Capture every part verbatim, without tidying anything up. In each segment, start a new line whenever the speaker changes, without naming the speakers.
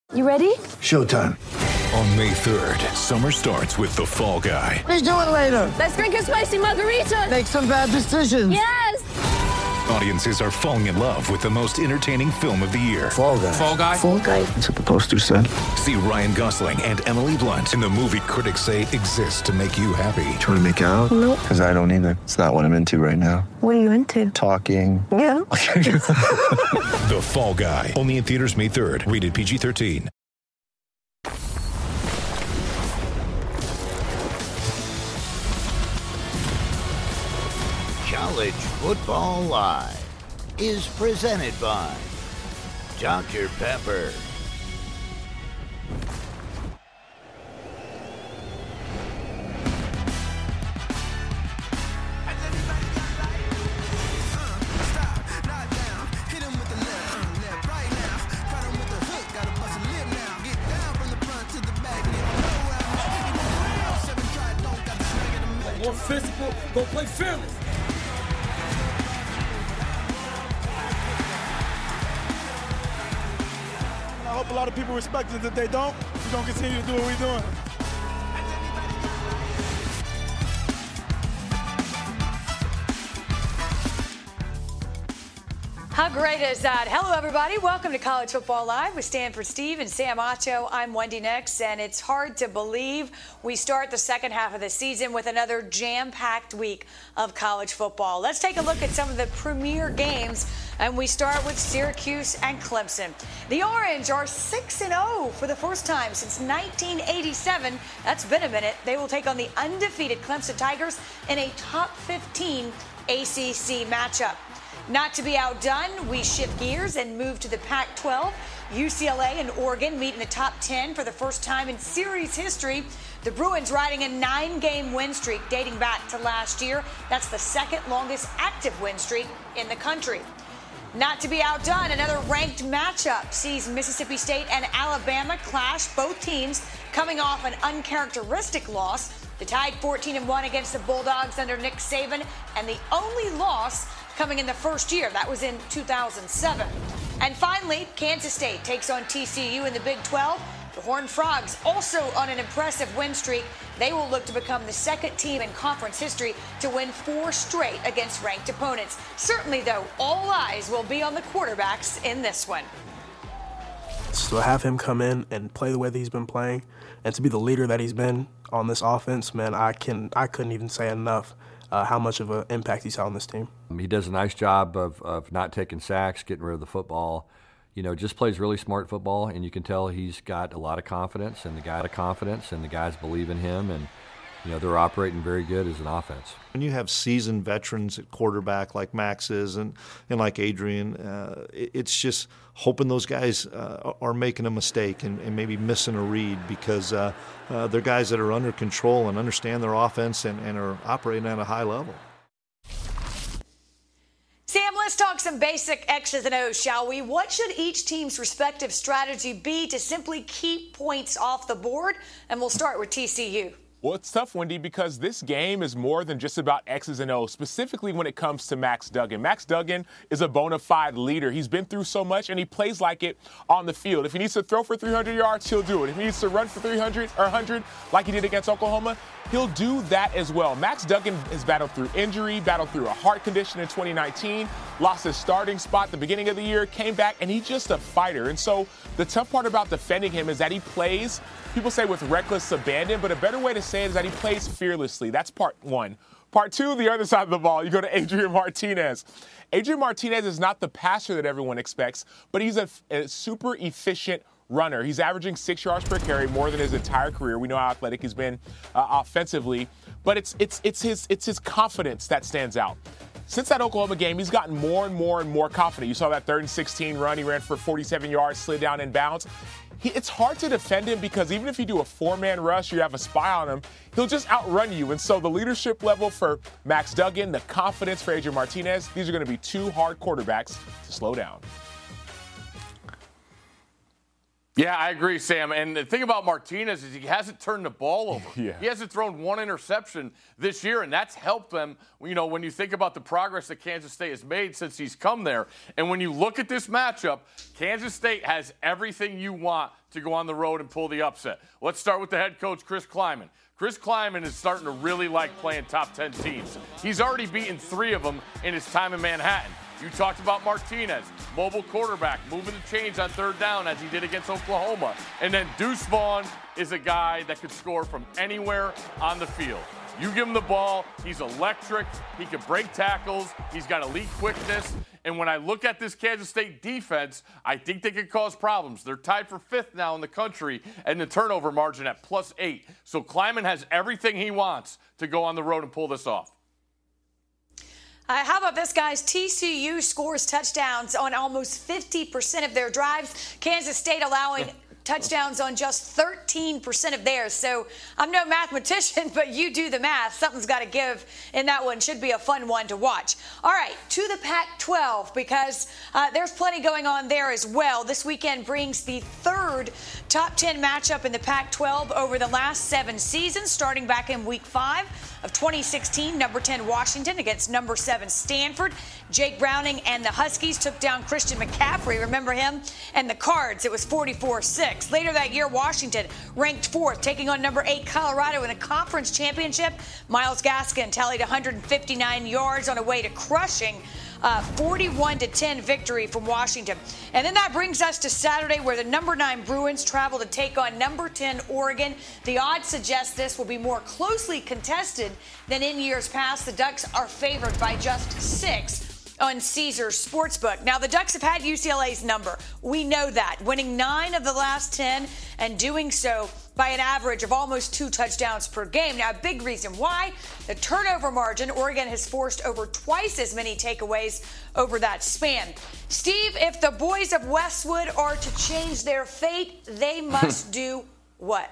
You ready?
Showtime.
On May third, summer starts with The Fall Guy.
Let's do it later.
Let's drink a spicy margarita.
Make some bad decisions.
Yes!
Audiences are falling in love with the most entertaining film of the year.
Fall Guy.
Fall Guy?
Fall Guy.
That's what the poster said.
See Ryan Gosling and Emily Blunt in the movie critics say exists to make you happy.
Trying to make it out?
Nope.
Because I don't either. It's not what I'm into right now.
What are you into?
Talking.
Yeah.
The Fall Guy. Only in theaters May third. Rated P G thirteen.
College Football Live is presented by Doctor Pepper.
More physical, go play fearless. I hope a lot of people respect us. If they don't, we're going to continue to do what we're doing.
How great is that? Hello, everybody. Welcome to College Football Live with Stanford Steve and Sam Acho. I'm Wendy Nix, and it's hard to believe we start the second half of the season with another jam-packed week of college football. Let's take a look at some of the premier games, and we start with Syracuse and Clemson. The Orange are six and oh for the first time since nineteen eighty-seven. That's been a minute. They will take on the undefeated Clemson Tigers in a top fifteen A C C matchup. Not to be outdone, we shift gears and move to the Pac twelve. U C L A and Oregon meet in the top ten for the first time in series history. The Bruins riding a nine-game win streak dating back to last year. That's the second longest active win streak in the country. Not to be outdone, another ranked matchup sees Mississippi State and Alabama clash, both teams coming off an uncharacteristic loss. The tied fourteen and one against the Bulldogs under Nick Saban, and the only loss coming in the first year. That was in two thousand seven. And finally, Kansas State takes on T C U in the Big twelve. The Horned Frogs also on an impressive win streak. They will look to become the second team in conference history to win four straight against ranked opponents. Certainly, though, all eyes will be on the quarterbacks in this one.
So have him come in and play the way that he's been playing, and to be the leader that he's been on this offense, man, I can I couldn't even say enough uh, how much of an impact he's had on this team.
He does a nice job of, of not taking sacks, getting rid of the football. You know, just plays really smart football, and you can tell he's got a lot of confidence, and the guy of confidence, and the guys believe in him, and you know they're operating very good as an offense.
When you have seasoned veterans at quarterback like Max is and, and like Adrian, uh, it, it's just hoping those guys uh, are making a mistake and, and maybe missing a read because uh, uh, they're guys that are under control and understand their offense and, and are operating at a high level.
Sam, let's talk some basic X's and O's, shall we? What should each team's respective strategy be to simply keep points off the board? And we'll start with T C U.
Well, it's tough, Wendy, because this game is more than just about X's and O's, specifically when it comes to Max Duggan. Max Duggan is a bona fide leader. He's been through so much, and he plays like it on the field. If he needs to throw for three hundred yards, he'll do it. If he needs to run for three hundred or one hundred like he did against Oklahoma, he'll do that as well. Max Duggan has battled through injury, battled through a heart condition in twenty nineteen, lost his starting spot at the beginning of the year, came back, and he's just a fighter. And so the tough part about defending him is that he plays, people say with reckless abandon, but a better way to say it is that he plays fearlessly. That's part one. Part two, the other side of the ball, you go to Adrian Martinez. Adrian Martinez is not the passer that everyone expects, but he's a, a super efficient runner. He's averaging six yards per carry, more than his entire career. We know how athletic he's been uh, offensively, but it's it's it's his it's his confidence that stands out. Since that Oklahoma game, he's gotten more and more and more confident. You saw that third and sixteen run. He ran for forty-seven yards, slid down in bounds. He, it's hard to defend him because even if you do a four-man rush, you have a spy on him, he'll just outrun you. And so the leadership level for Max Duggan, the confidence for Adrian Martinez, these are going to be two hard quarterbacks to slow down.
Yeah, I agree, Sam. And the thing about Martinez is he hasn't turned the ball over.
Yeah.
He hasn't thrown one interception this year, and that's helped them, you know, when you think about the progress that Kansas State has made since he's come there. And when you look at this matchup, Kansas State has everything you want to go on the road and pull the upset. Let's start with the head coach, Chris Kleiman. Chris Kleiman is starting to really like playing top ten teams. He's already beaten three of them in his time in Manhattan. You talked about Martinez, mobile quarterback, moving the chains on third down as he did against Oklahoma. And then Deuce Vaughn is a guy that could score from anywhere on the field. You give him the ball, he's electric, he can break tackles, he's got elite quickness. And when I look at this Kansas State defense, I think they could cause problems. They're tied for fifth now in the country and the turnover margin at plus eight. So Kleiman has everything he wants to go on the road and pull this off.
Uh, how about this, guys? T C U scores touchdowns on almost fifty percent of their drives. Kansas State allowing touchdowns on just thirteen percent of theirs. So I'm no mathematician, but you do the math. Something's got to give in that one. Should be a fun one to watch. All right, to the Pac twelve, because uh, there's plenty going on there as well. This weekend brings the third top ten matchup in the Pac twelve over the last seven seasons, starting back in week five of twenty sixteen. Number ten Washington against number seven Stanford. Jake Browning and the Huskies took down Christian McCaffrey. Remember him? And the Cards, it was forty-four six. Later that year, Washington ranked fourth, taking on number eight Colorado in a conference championship. Myles Gaskin tallied one hundred fifty-nine yards on a way to crushing Uh, forty-one to ten victory from Washington. And then that brings us to Saturday, where the number nine Bruins travel to take on number ten Oregon. The odds suggest this will be more closely contested than in years past. The Ducks are favored by just six on Caesars Sportsbook. Now, the Ducks have had U C L A's number. We know that, winning nine of the last ten and doing so by an average of almost two touchdowns per game. Now, a big reason why, the turnover margin. Oregon has forced over twice as many takeaways over that span. Steve, if the boys of Westwood are to change their fate, they must do what?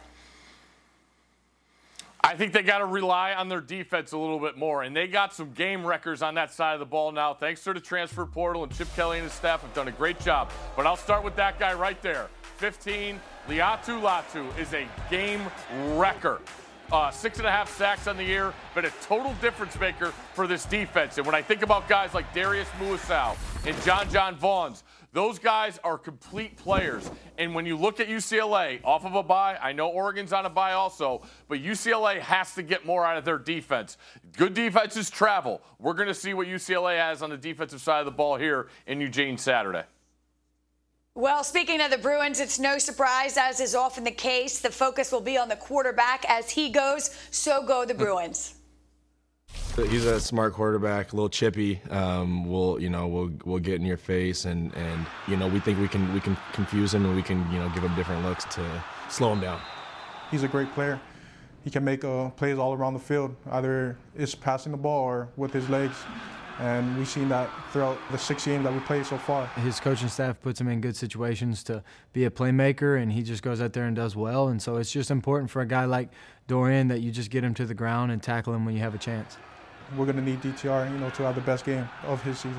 I think they got to rely on their defense a little bit more, and they got some game wreckers on that side of the ball now. Thanks to the transfer portal, and Chip Kelly and his staff have done a great job. But I'll start with that guy right there, fifteen. Liatu Latu is a game wrecker. Uh, six and a half sacks on the year, but a total difference maker for this defense. And when I think about guys like Darius Muasau and John John Vaughns, those guys are complete players. And when you look at U C L A off of a bye, I know Oregon's on a bye also, but U C L A has to get more out of their defense. Good defenses travel. We're going to see what U C L A has on the defensive side of the ball here in Eugene Saturday.
Well, speaking of the Bruins, it's no surprise, as is often the case, the focus will be on the quarterback. As he goes, so go the Bruins.
He's a smart quarterback, a little chippy. Um, we'll, you know, we'll we'll get in your face, and, and you know, we think we can we can confuse him, and we can, you know, give him different looks to slow him down.
He's a great player. He can make uh, plays all around the field, either it's passing the ball or with his legs. And we've seen that throughout the six games that we played so far.
His coaching staff puts him in good situations to be a playmaker, and he just goes out there and does well. And so it's just important for a guy like Dorian that you just get him to the ground and tackle him when you have a chance.
We're going to need D T R, you know, to have the best game of his season.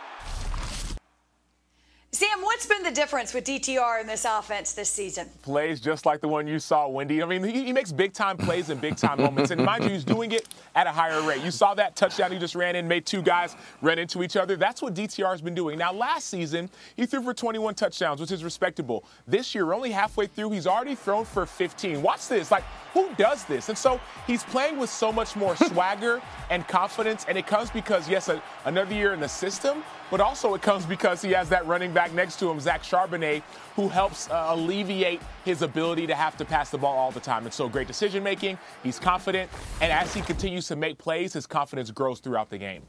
Sam, what's been the difference with D T R in this offense this season?
Plays just like the one you saw, Wendy. I mean, he, he makes big-time plays in big-time moments. And mind you, he's doing it at a higher rate. You saw that touchdown he just ran in, made two guys run into each other. That's what D T R has been doing. Now, last season, he threw for twenty-one touchdowns, which is respectable. This year, only halfway through, he's already thrown for fifteen. Watch this. Like, who does this? And so he's playing with so much more swagger and confidence. And it comes because, yes, a, another year in the system, but also it comes because he has that running back next to him, Zach Charbonnet, who helps uh, alleviate his ability to have to pass the ball all the time. And so great decision-making, he's confident, and as he continues to make plays, his confidence grows throughout the game.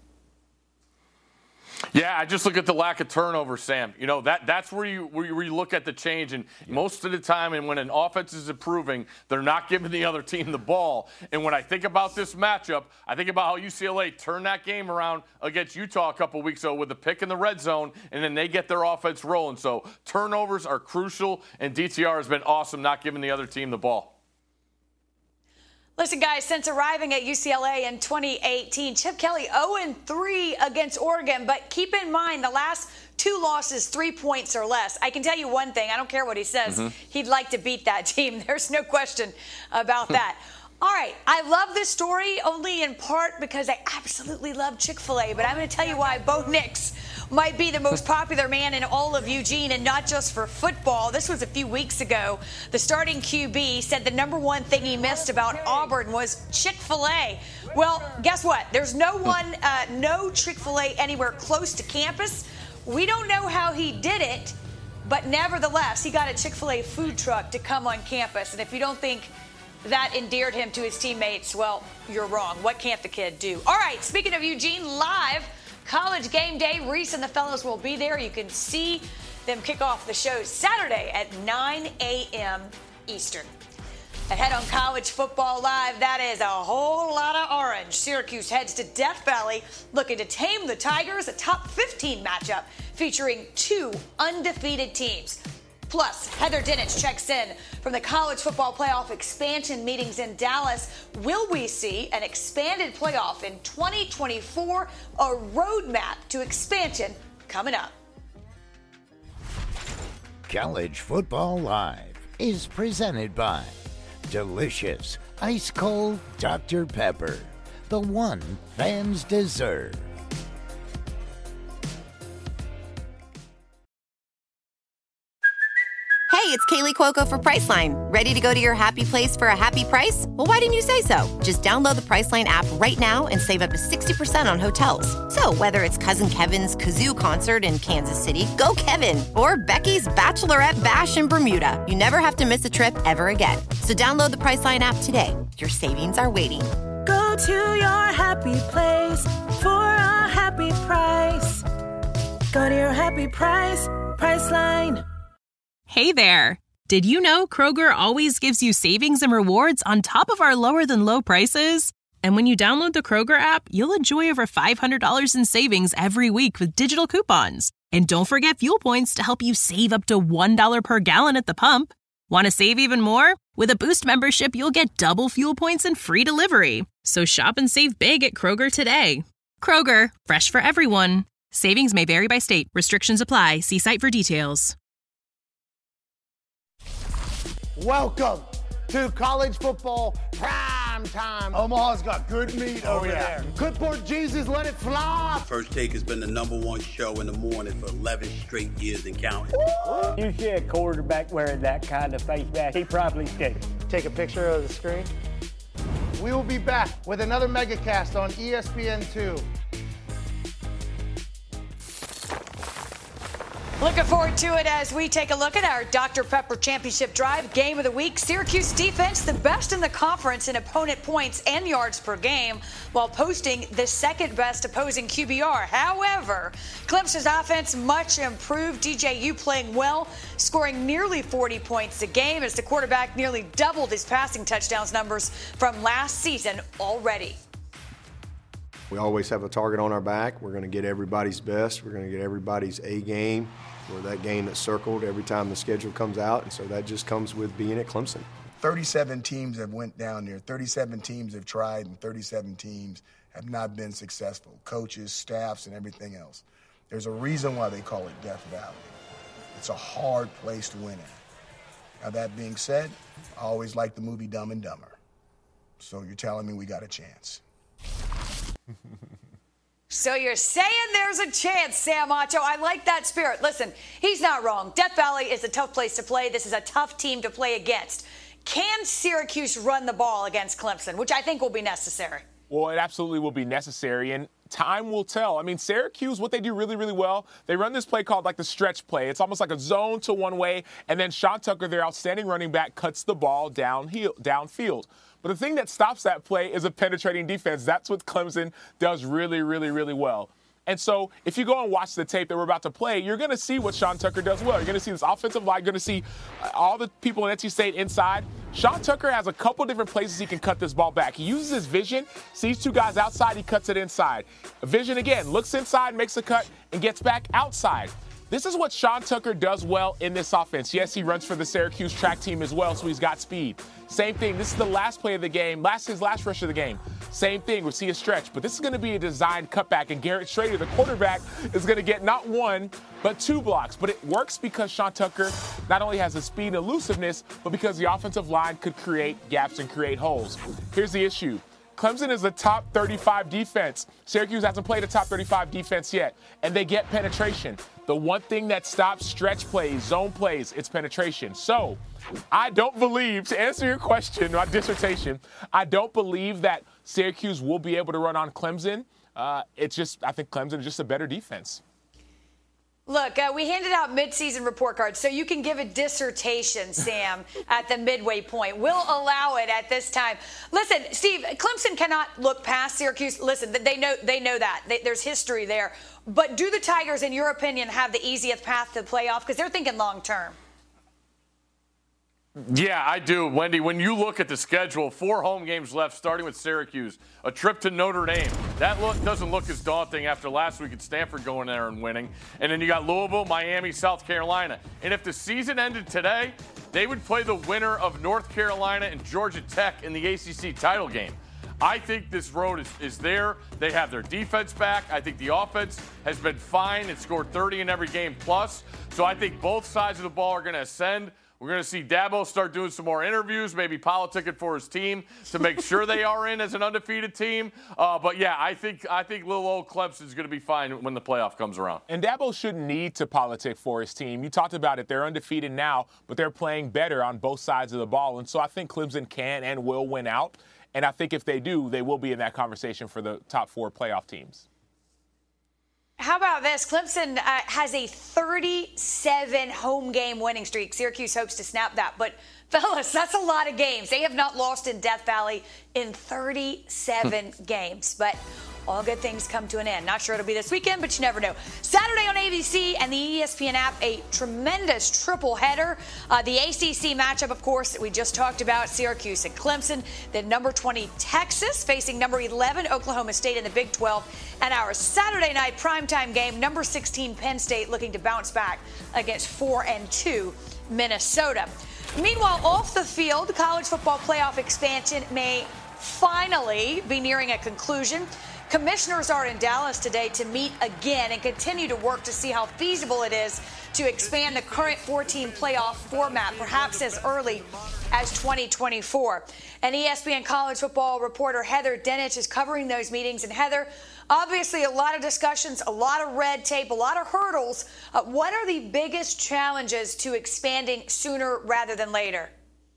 Yeah, I just look at the lack of turnover, Sam. You know, that that's where you where you look at the change. And most of the time, and when an offense is improving, they're not giving the other team the ball. And when I think about this matchup, I think about how U C L A turned that game around against Utah a couple weeks ago with a pick in the red zone, and then they get their offense rolling. So turnovers are crucial, and D T R has been awesome not giving the other team the ball.
Listen, guys, since arriving at U C L A in twenty eighteen, Chip Kelly oh and three against Oregon. But keep in mind, the last two losses, three points or less. I can tell you one thing. I don't care what he says. Mm-hmm. He'd like to beat that team. There's no question about that. All right, I love this story only in part because I absolutely love Chick-fil-A, but I'm going to tell you why Bo Nix might be the most popular man in all of Eugene, and not just for football. This was a few weeks ago. The starting Q B said the number one thing he missed about Auburn was Chick-fil-A. Well, guess what? There's no one, uh, no Chick-fil-A anywhere close to campus. We don't know how he did it, but nevertheless, he got a Chick-fil-A food truck to come on campus, and if you don't think that endeared him to his teammates, well, you're wrong. What can't the kid do? All right, speaking of Eugene, live College Game Day. Reese and the fellows will be there. You can see them kick off the show Saturday at nine a.m. Eastern. Ahead on College Football Live, that is a whole lot of orange. Syracuse heads to Death Valley looking to tame the Tigers, a top fifteen matchup featuring two undefeated teams. Plus, Heather Dinich checks in from the College Football Playoff expansion meetings in Dallas. Will we see an expanded playoff in twenty twenty-four? A roadmap to expansion coming up.
College Football Live is presented by delicious ice cold Doctor Pepper, the one fans deserve.
Hey, it's Kaylee Cuoco for Priceline. Ready to go to your happy place for a happy price? Well, why didn't you say so? Just download the Priceline app right now and save up to sixty percent on hotels. So whether it's Cousin Kevin's Kazoo Concert in Kansas City, go Kevin, or Becky's Bachelorette Bash in Bermuda, you never have to miss a trip ever again. So download the Priceline app today. Your savings are waiting.
Go to your happy place for a happy price. Go to your happy price, Priceline.
Hey there! Did you know Kroger always gives you savings and rewards on top of our lower-than-low prices? And when you download the Kroger app, you'll enjoy over five hundred dollars in savings every week with digital coupons. And don't forget fuel points to help you save up to one dollar per gallon at the pump. Want to save even more? With a Boost membership, you'll get double fuel points and free delivery. So shop and save big at Kroger today. Kroger, fresh for everyone. Savings may vary by state. Restrictions apply. See site for details.
Welcome to college football prime time. Omaha's got good meat oh, over yeah. there. Good Port Jesus, let it fly.
First Take has been the number one show in the morning for eleven straight years and counting.
Woo! You see a quarterback wearing that kind of face mask, he probably did.
Take a picture of the screen. We will be back with another megacast on E S P N two.
Looking forward to it as we take a look at our Doctor Pepper Championship Drive Game of the Week. Syracuse defense, the best in the conference in opponent points and yards per game, while posting the second best opposing Q B R. However, Clemson's offense much improved. D J U playing well, scoring nearly forty points a game as the quarterback nearly doubled his passing touchdowns numbers from last season already.
We always have a target on our back. We're going to get everybody's best. We're going to get everybody's A game, or that game that's circled every time the schedule comes out. And so that just comes with being at Clemson.
thirty-seven teams have went down there. thirty-seven teams have tried, and thirty-seven teams have not been successful. Coaches, staffs, and everything else. There's a reason why they call it Death Valley. It's a hard place to win at. Now, that being said, I always liked the movie Dumb and Dumber. So you're telling me we got a chance.
So you're saying there's a chance, Sam Acho. I like that spirit. Listen, he's not wrong. Death Valley is a tough place to play. This is a tough team to play against. Can Syracuse run the ball against Clemson, which I think will be necessary?
Well, it absolutely will be necessary, and time will tell. I mean, Syracuse, what they do really, really well, they run this play called like the stretch play. It's almost like a zone to one way, and then Sean Tucker, their outstanding running back, cuts the ball downhill, downfield. But the thing that stops that play is a penetrating defense. That's what Clemson does really, really, really well. And so if you go and watch the tape that we're about to play, you're going to see what Sean Tucker does well. You're going to see this offensive line. You're going to see all the people in N C State inside. Sean Tucker has a couple different places he can cut this ball back. He uses his vision, sees two guys outside, he cuts it inside. Vision again, looks inside, makes a cut, and gets back outside. This is what Sean Tucker does well in this offense. Yes, he runs for the Syracuse track team as well, so he's got speed. Same thing. This is the last play of the game, last his last rush of the game. Same thing. We see a stretch, but this is going to be a designed cutback, and Garrett Schrader, the quarterback, is going to get not one, but two blocks. But it works because Sean Tucker not only has the speed and elusiveness, but because the offensive line could create gaps and create holes. Here's the issue. Clemson is a top thirty-five defense. Syracuse hasn't played a top thirty-five defense yet, and they get penetration. The one thing that stops stretch plays, zone plays, it's penetration. So I don't believe, to answer your question, my dissertation, I don't believe that Syracuse will be able to run on Clemson. Uh, it's just, I think Clemson is just a better defense.
Look, uh, we handed out midseason report cards, so you can give a dissertation, Sam, at the midway point. We'll allow it at this time. Listen, Steve, Clemson cannot look past Syracuse. Listen, they know they know that. They, there's history there. But do the Tigers, in your opinion, have the easiest path to the playoff? Because they're thinking long term.
Yeah, I do, Wendy. When you look at the schedule, four home games left, starting with Syracuse, a trip to Notre Dame. That look doesn't look as daunting after last week at Stanford going there and winning. And then you got Louisville, Miami, South Carolina. And if the season ended today, they would play the winner of North Carolina and Georgia Tech in the A C C title game. I think this road is, is there. They have their defense back. I think the offense has been fine. It scored thirty in every game plus. So I think both sides of the ball are going to ascend. We're going to see Dabo start doing some more interviews, maybe politicking for his team to make sure they are in as an undefeated team. Uh, but, yeah, I think I think little old Clemson is going to be fine when the playoff comes around.
And Dabo shouldn't need to politic for his team. You talked about it. They're undefeated now, but they're playing better on both sides of the ball. And so I think Clemson can and will win out. And I think if they do, they will be in that conversation for the top four playoff teams.
How about this? Clemson uh, has a thirty-seven home game winning streak. Syracuse hopes to snap that. But, fellas, that's a lot of games. They have not lost in Death Valley in thirty-seven games. But all good things come to an end. Not sure it'll be this weekend, but you never know. Saturday on A B C and the E S P N app, a tremendous triple header. Uh, the A C C matchup, of course, that we just talked about, Syracuse and Clemson. Then number twenty, Texas, facing number eleven, Oklahoma State in the Big twelve. And our Saturday night primetime game, number sixteen, Penn State, looking to bounce back against four and two, Minnesota. Meanwhile, off the field, college football playoff expansion may finally be nearing a conclusion. Commissioners are in Dallas today to meet again and continue to work to see how feasible it is to expand the current four-team playoff format, perhaps as early as twenty twenty-four. And E S P N college football reporter Heather Dinich is covering those meetings. And Heather, obviously a lot of discussions, a lot of red tape, a lot of hurdles. Uh, what are the biggest challenges to expanding sooner rather than later?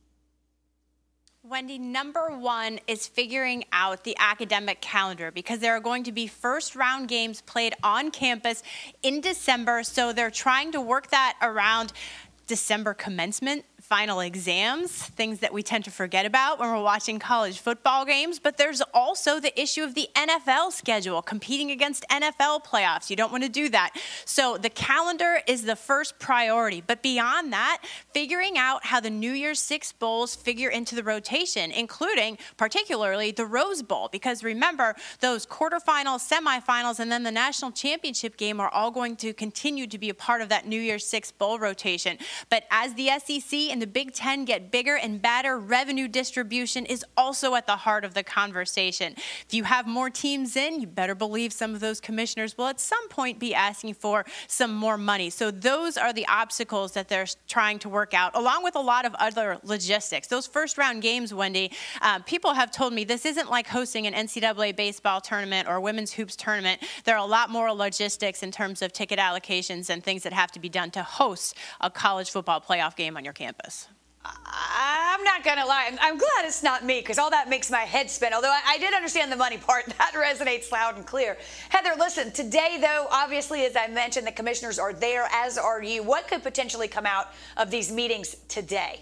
Wendy, number one is figuring out the academic calendar because there are going to be first round games played on campus in December. So they're trying to work that around December commencement, final exams, things that we tend to forget about when we're watching college football games. But there's also the issue of the N F L schedule, competing against N F L playoffs. You don't want to do that. So the calendar is the first priority. But beyond that, figuring out how the New Year's Six Bowls figure into the rotation, including particularly the Rose Bowl. Because remember, those quarterfinals, semifinals, and then the national championship game are all going to continue to be a part of that New Year's Six Bowl rotation. But as the S E C and the Big Ten get bigger and badder, revenue distribution is also at the heart of the conversation. If you have more teams in, you better believe some of those commissioners will at some point be asking for some more money. So those are the obstacles that they're trying to work out, along with a lot of other logistics. Those first round games, Wendy, uh, people have told me this isn't like hosting an N C double A baseball tournament or a women's hoops tournament. There are a lot more logistics in terms of ticket allocations and things that have to be done to host a college football playoff game on your campus.
I'm not going to lie. I'm, I'm glad it's not me because all that makes my head spin. Although I, I did understand the money part. That resonates loud and clear. Heather, listen, today, though, obviously, as I mentioned, the commissioners are there, as are you. What could potentially come out of these meetings today?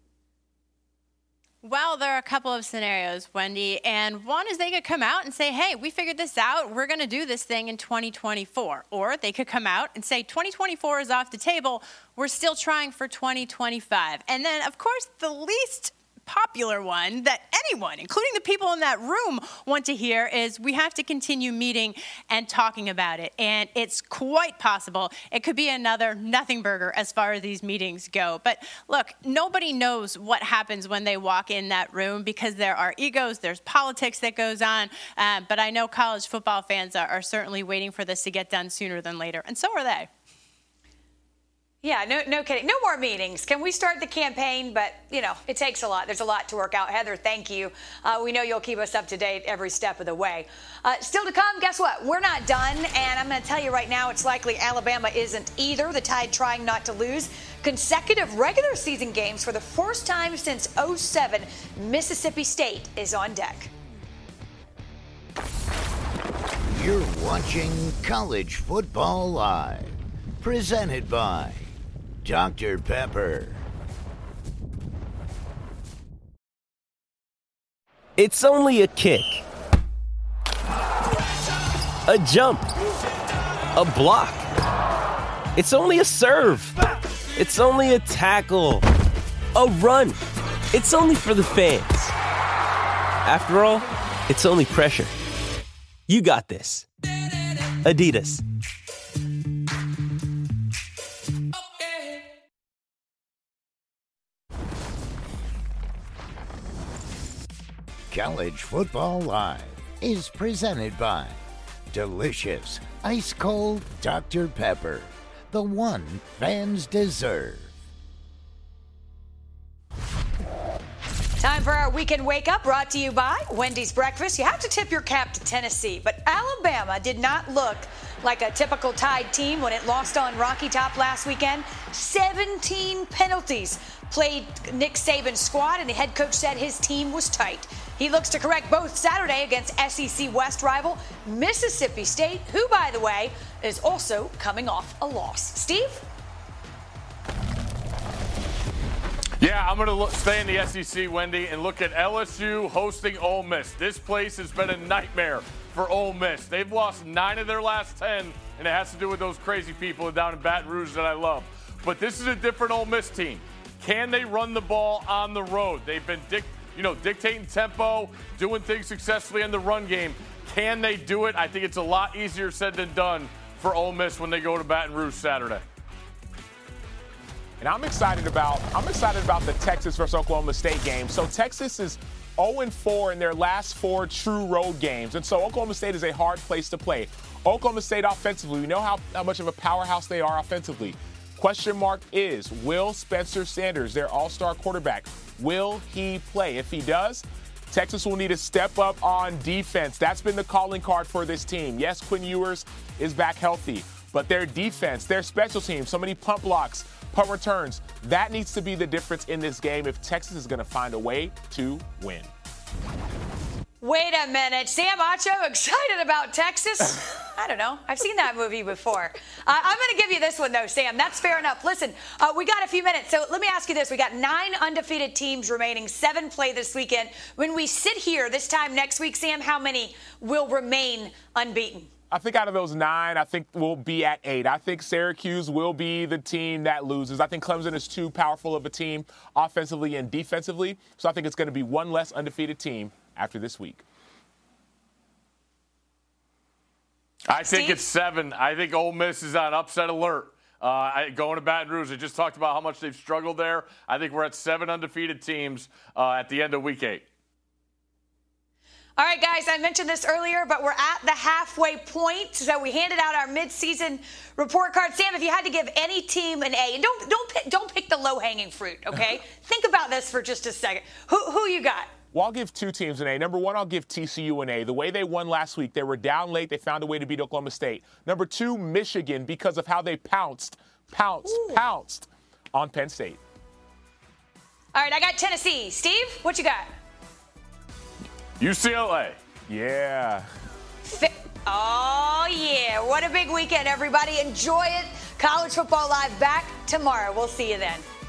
Well, there are a couple of scenarios, Wendy, and one is they could come out and say, hey, we figured this out. We're going to do this thing in twenty twenty-four. Or they could come out and say twenty twenty-four is off the table. We're still trying for twenty twenty-five. And then, of course, the least popular one that anyone, including the people in that room, want to hear is we have to continue meeting and talking about it. And it's quite possible it could be another nothing burger as far as these meetings go. But look, nobody knows what happens when they walk in that room because there are egos, there's politics that goes on. Uh, but I know college football fans are, are certainly waiting for this to get done sooner than later. And so are they.
Yeah, no, no kidding. No more meetings. Can we start the campaign? But, you know, it takes a lot. There's a lot to work out. Heather, thank you. Uh, we know you'll keep us up to date every step of the way. Uh, still to come, guess what? We're not done. And I'm going to tell you right now, it's likely Alabama isn't either. The Tide trying not to lose consecutive regular season games for the first time since oh seven. Mississippi State is on deck.
You're watching College Football Live, presented by Doctor Pepper.
It's only a kick, a jump, a block. It's only a serve. It's only a tackle, a run. It's only for the fans. After all, it's only pressure. You got this. Adidas.
College Football Live is presented by delicious, ice-cold Doctor Pepper, the one fans deserve.
Time for our weekend wake-up, brought to you by Wendy's Breakfast. You have to tip your cap to Tennessee, but Alabama did not look like a typical Tide team when it lost on Rocky Top last weekend. seventeen penalties played Nick Saban's squad, and the head coach said his team was tight. He looks to correct both Saturday against S E C West rival Mississippi State, who, by the way, is also coming off a loss. Steve?
Yeah, I'm going to stay in the S E C, Wendy, and look at L S U hosting Ole Miss. This place has been a nightmare for Ole Miss. They've lost nine of their last ten, and it has to do with those crazy people down in Baton Rouge that I love. But this is a different Ole Miss team. Can they run the ball on the road? They've been dic- you know, dictating tempo, doing things successfully in the run game. Can they do it? I think it's a lot easier said than done for Ole Miss when they go to Baton Rouge Saturday.
And I'm excited about I'm excited about the Texas versus Oklahoma State game. So Texas is oh and four in their last four true road games. And so Oklahoma State is a hard place to play. Oklahoma State offensively, we know how, how much of a powerhouse they are offensively. Question mark is, will Spencer Sanders, their all-star quarterback, will he play? If he does, Texas will need to step up on defense. That's been the calling card for this team. Yes, Quinn Ewers is back healthy, but their defense, their special teams, so many pump blocks, punt returns, that needs to be the difference in this game if Texas is going to find a way to win.
Wait a minute. Sam Acho excited about Texas? I don't know. I've seen that movie before. Uh, I'm going to give you this one, though, Sam. That's fair enough. Listen, uh, we got a few minutes. So let me ask you this. We got nine undefeated teams remaining, seven play this weekend. When we sit here this time next week, Sam, how many will remain unbeaten?
I think out of those nine, I think we'll be at eight. I think Syracuse will be the team that loses. I think Clemson is too powerful of a team offensively and defensively. So I think it's going to be one less undefeated team after this week.
I think Steve? It's seven. I think Ole Miss is on upset alert. Uh, I, going to Baton Rouge, I just talked about how much they've struggled there. I think we're at seven undefeated teams uh, at the end of week eight.
All right, guys, I mentioned this earlier, but we're at the halfway point. So we handed out our midseason report card. Sam, if you had to give any team an A, and don't don't pick, don't pick the low-hanging fruit, okay? Think about this for just a second. Who who you got?
Well, I'll give two teams an A. Number one, I'll give T C U an A. The way they won last week, they were down late. They found a way to beat Oklahoma State. Number two, Michigan, because of how they pounced, pounced, Ooh. pounced on Penn State.
All right, I got Tennessee. Steve, what you got?
U C L A.
Yeah.
Oh, yeah. What a big weekend, everybody. Enjoy it. College Football Live back tomorrow. We'll see you then.